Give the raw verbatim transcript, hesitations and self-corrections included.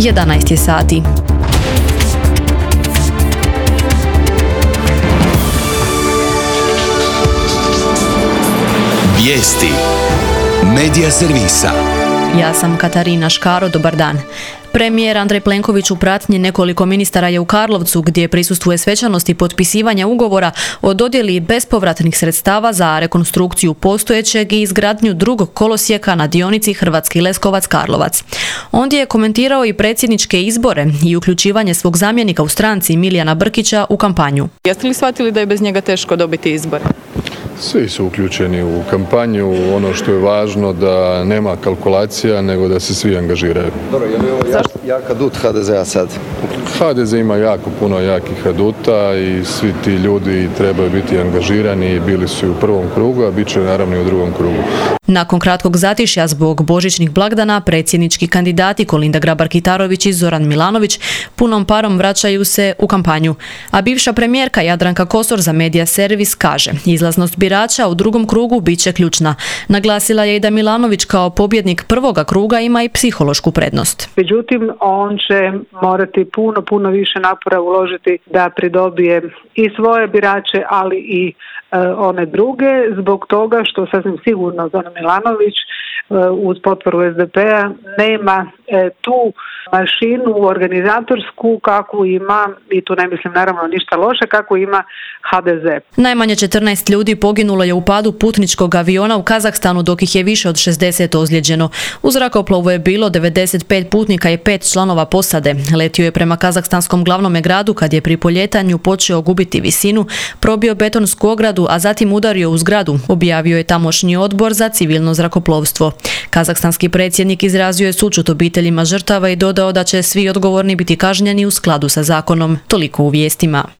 jedanaest je sati. Vijesti Medija servisa. Ja sam Katarina Škaro, dobar dan. Premijer Andrej Plenković u pratnji nekoliko ministara je u Karlovcu gdje prisustvuje svečanosti potpisivanja ugovora o dodjeli bespovratnih sredstava za rekonstrukciju postojećeg i izgradnju drugog kolosijeka na dionici Hrvatski Leskovac-Karlovac. Ondje je komentirao i predsjedničke izbore i uključivanje svog zamjenika u stranci Milijana Brkića u kampanju. Jeste li shvatili da je bez njega teško dobiti izbore? Svi su uključeni u kampanju, ono što je važno da nema kalkulacija, nego da se svi angažiraju. Dobro, je li ovo jak, jak adut ha de zea sad? ha de ze ima jako puno jakih aduta i svi ti ljudi trebaju biti angažirani, bili su i u prvom krugu, a bit će naravno i u drugom krugu. Nakon kratkog zatišja zbog božićnih blagdana, predsjednički kandidati Kolinda Grabar-Kitarović i Zoran Milanović punom parom vraćaju se u kampanju. A bivša premijerka Jadranka Kosor za Medija servis kaže, izlaznost birača u drugom krugu bit će ključna. Naglasila je i da Milanović kao pobjednik prvoga kruga ima i psihološku prednost. Međutim, on će morati puno, puno više napora uložiti da pridobije i svoje birače, ali i e, one druge, zbog toga što sasvim sigurno Zoran Milanović e, uz potporu es de pe-a nema e, tu mašinu organizatorsku kakvu ima, i tu ne mislim naravno ništa loše, kakvu ima ha de ze. Najmanje četrnaest ljudi poginulo je u padu putničkog aviona u Kazahstanu, dok ih je više od šezdeset ozlijeđeno. U zrakoplovu je bilo devedeset pet putnika i pet članova posade. Letio je prema kazahstanskom glavnom gradu kad je pri poljetanju počeo gubiti visinu, probio betonsku ogradu, a zatim udario u zgradu, objavio je tamošnji odbor za civilno zrakoplovstvo. Kazahstanski predsjednik izrazio je sućut obiteljima žrtava i dodao da će svi odgovorni biti kažnjeni u skladu sa zakonom. Toliko u vijestima.